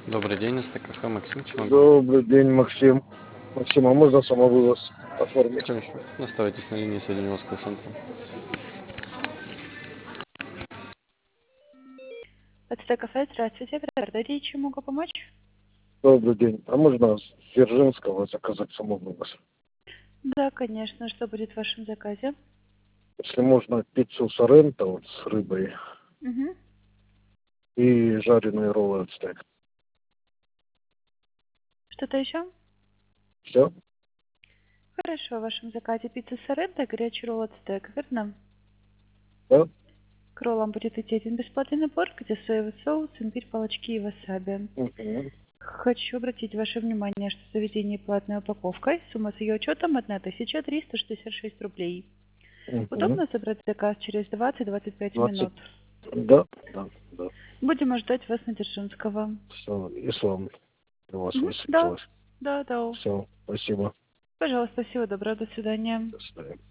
Добрый день, это кафе Максим, чем могу? Добрый день, Максим. Максим, а можно самовывоз оформить? Хорошо. Оставайтесь на линии, соединю вас с колл-центром. Это кафе, здравствуйте, Дадите, чем могу помочь? Добрый день. А можно с Дзержинского заказать самовывоз? Да, конечно, что будет в вашем заказе? Если можно, пиццу Соренто вот, с рыбой Угу. и жареные роллы от стейк. Что-то еще? Все? Хорошо, в вашем заказе пицца Соренто, горячий ролл от стейк, верно? Да? К роллам будет идти один бесплатный набор, где соевый соус, имбирь, палочки и васаби. Угу. Хочу обратить ваше внимание, что заведение платной упаковкой, сумма с ее учетом 1366 рублей. Угу. Удобно забрать заказ через 20-25 20. минут. Да, да, да. Будем ждать вас на Дзержинского. Все, ислам у вас Да, высветилось. да. Все, спасибо. Пожалуйста, всего доброго, до свидания. До свидания.